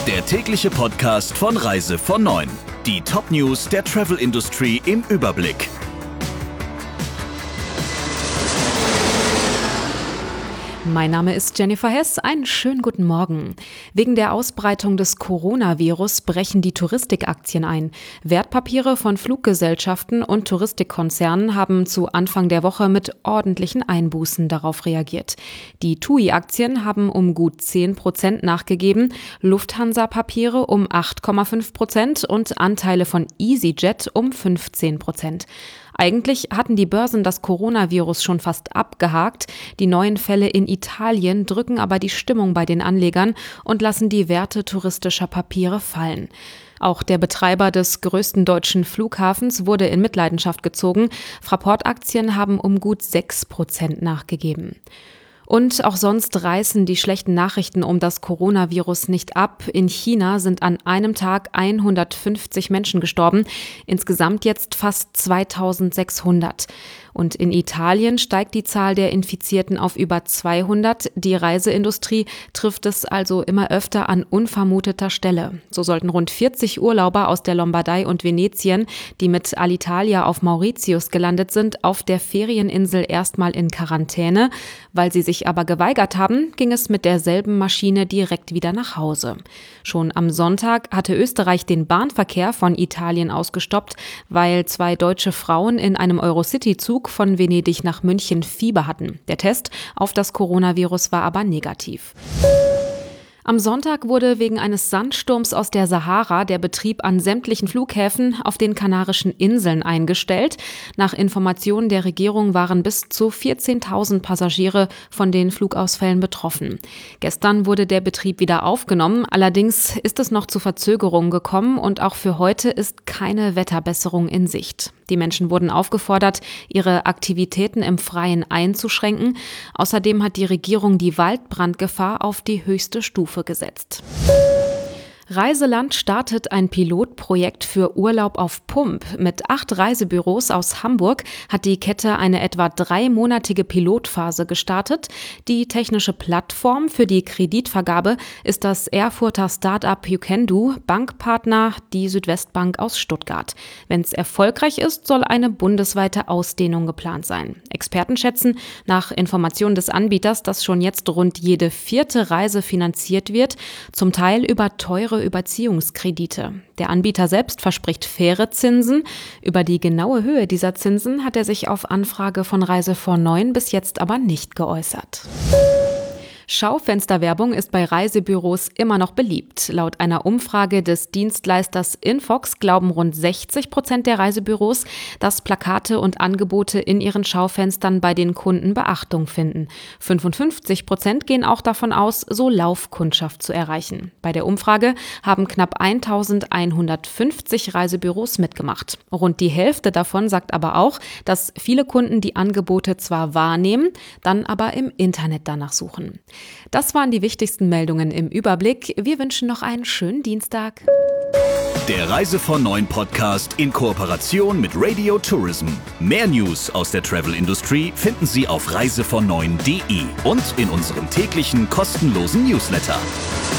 Der tägliche Podcast von Reise von 9. Die Top-News der Travel-Industrie im Überblick. Mein Name ist Jennifer Hess. Einen schönen guten Morgen. Wegen der Ausbreitung des Coronavirus brechen die Touristikaktien ein. Wertpapiere von Fluggesellschaften und Touristikkonzernen haben zu Anfang der Woche mit ordentlichen Einbußen darauf reagiert. Die TUI-Aktien haben um gut 10% nachgegeben, Lufthansa-Papiere um 8,5% und Anteile von EasyJet um 15%. Eigentlich hatten die Börsen das Coronavirus schon fast abgehakt. Die neuen Fälle in Italien drücken aber die Stimmung bei den Anlegern und lassen die Werte touristischer Papiere fallen. Auch der Betreiber des größten deutschen Flughafens wurde in Mitleidenschaft gezogen. Fraport-Aktien haben um gut 6% nachgegeben. Und auch sonst reißen die schlechten Nachrichten um das Coronavirus nicht ab. In China sind an einem Tag 150 Menschen gestorben, insgesamt jetzt fast 2600. Und in Italien steigt die Zahl der Infizierten auf über 200. Die Reiseindustrie trifft es also immer öfter an unvermuteter Stelle. So sollten rund 40 Urlauber aus der Lombardei und Venetien, die mit Alitalia auf Mauritius gelandet sind, auf der Ferieninsel erstmal in Quarantäne. Weil sie sich aber geweigert haben, ging es mit derselben Maschine direkt wieder nach Hause. Schon am Sonntag hatte Österreich den Bahnverkehr von Italien ausgestoppt, weil 2 deutsche Frauen in einem Eurocity-Zug von Venedig nach München Fieber hatten. Der Test auf das Coronavirus war aber negativ. Am Sonntag wurde wegen eines Sandsturms aus der Sahara der Betrieb an sämtlichen Flughäfen auf den Kanarischen Inseln eingestellt. Nach Informationen der Regierung waren bis zu 14.000 Passagiere von den Flugausfällen betroffen. Gestern wurde der Betrieb wieder aufgenommen, allerdings ist es noch zu Verzögerungen gekommen und auch für heute ist keine Wetterbesserung in Sicht. Die Menschen wurden aufgefordert, ihre Aktivitäten im Freien einzuschränken. Außerdem hat die Regierung die Waldbrandgefahr auf die höchste Stufe gesetzt. Reiseland startet ein Pilotprojekt für Urlaub auf Pump. Mit 8 Reisebüros aus Hamburg hat die Kette eine etwa 3-monatige Pilotphase gestartet. Die technische Plattform für die Kreditvergabe ist das Erfurter Start-up YouCanDo, Bankpartner die Südwestbank aus Stuttgart. Wenn es erfolgreich ist, soll eine bundesweite Ausdehnung geplant sein. Experten schätzen nach Informationen des Anbieters, dass schon jetzt rund jede 4. Reise finanziert wird, zum Teil über teure Überziehungskredite. Der Anbieter selbst verspricht faire Zinsen. Über die genaue Höhe dieser Zinsen hat er sich auf Anfrage von Reise von 9 bis jetzt aber nicht geäußert. Schaufensterwerbung ist bei Reisebüros immer noch beliebt. Laut einer Umfrage des Dienstleisters Infox glauben rund 60% der Reisebüros, dass Plakate und Angebote in ihren Schaufenstern bei den Kunden Beachtung finden. 55% gehen auch davon aus, so Laufkundschaft zu erreichen. Bei der Umfrage haben knapp 1150 Reisebüros mitgemacht. Rund die Hälfte davon sagt aber auch, dass viele Kunden die Angebote zwar wahrnehmen, dann aber im Internet danach suchen. Das waren die wichtigsten Meldungen im Überblick. Wir wünschen noch einen schönen Dienstag. Der Reise von 9 Podcast in Kooperation mit Radio Tourism. Mehr News aus der Travel-Industrie finden Sie auf reisevon9.de und in unserem täglichen kostenlosen Newsletter.